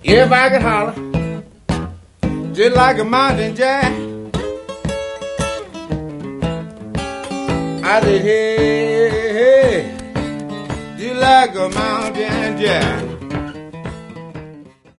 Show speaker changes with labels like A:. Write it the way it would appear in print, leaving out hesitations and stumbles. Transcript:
A: Everybody can holler, just like a mountain jack. I said, hey, hey, just like a mountain jack.